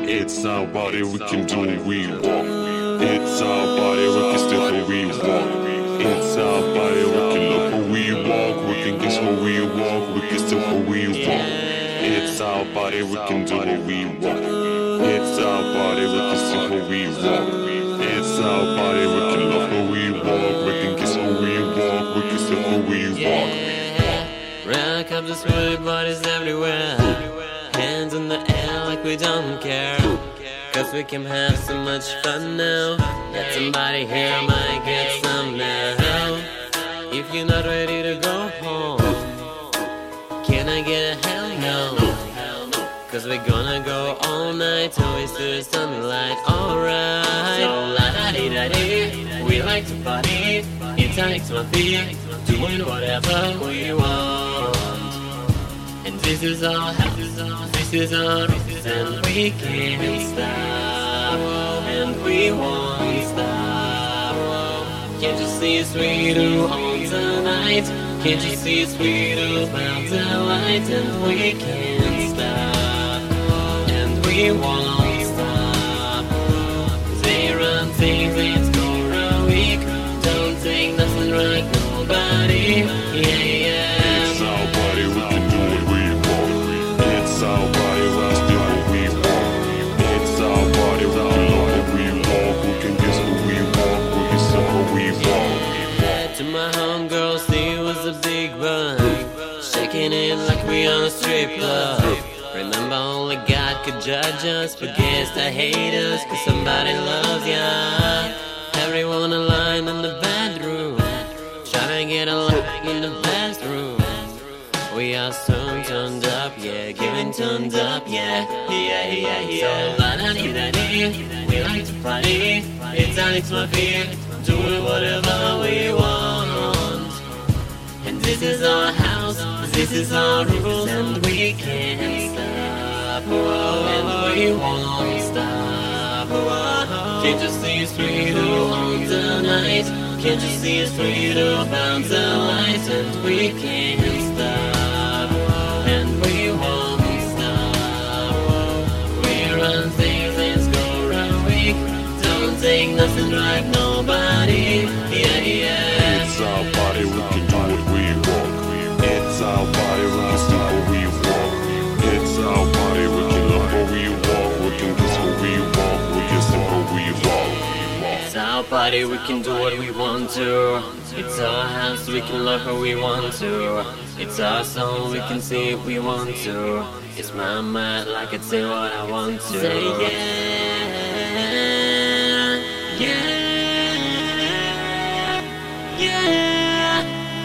It's our body, we can do what we want. It's our body, we can step where we walk. It's our body, we can look where we walk. We can guess where we walk, we can step where we walk. It's our body, we can do what we want. It's our body, we can step where we walk. It's our body, we can look where we walk. We can guess where we walk, we can step where we walk. Rock up the sweaty bodies everywhere. Hands in the air like we don't care. Cause we can have so much fun now. Let somebody here might get some now. If you're not ready to go home, can I get a hell no? Cause we're gonna go all night till we see the sunlight. Alright, so la-da-dee-da-dee, we like to party. It's Alex Murphy, doing whatever we want. And this is our house, this is our rules, and we can't stop, and we won't stop. Can't you see it's we do on tonight? Can't you see it's we do about the light? And we can't stop, and we won't stop. They run things, let's go a week. Don't take nothing right, nobody. Yeah, yeah. It's our body, we can do what we want. It's our body, we can do what we want. It's our body, we can look where we walk. We can guess where we walk, we can step where we walk. To my homegirl, she was a big bun, shaking it like we on a strip club. Remember, only God could judge us, forgets to hate us, cause somebody loves ya. Everyone aligned in the bedroom, trying to get along in the bathroom. We are so turned up, yeah, giving turned up, yeah, yeah, yeah, yeah. So la-da-dee-da-dee, we like to party. It's Alex Murphy, doing whatever we want. And this is our house, this is our rules, and we can't stop, and we won't stop. Can't you see it's we do on the night? Can't you see it's we do about the light? And we can't stop, and we won't stop. We run things, let's go round week. Don't take nothing right, nobody. Yeah, yeah. It's our body, we can do what we want. It's our body, we can step where we walk. It's our body, we can look where we walk. We can guess where we walk, we can step where we walk. It's our party, we can do what we want to. It's our house, we can love how we want to. It's our song, we can sing if we want to. It's my mind, like I say what I want to. Say yeah, yeah, yeah.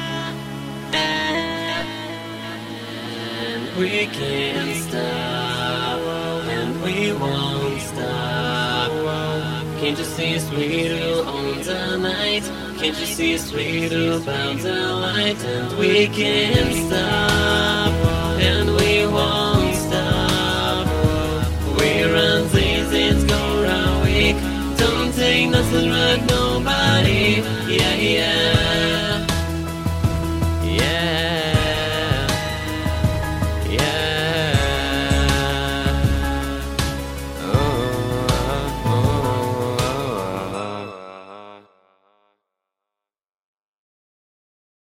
And we can't stop, and we won't stop. Can't you see it's we do on the night? Can't you see it's we do about the light? And we can't stop, and we won't stop. We run things, it's go round week. Don't take nothing right, nobody. Yeah, yeah.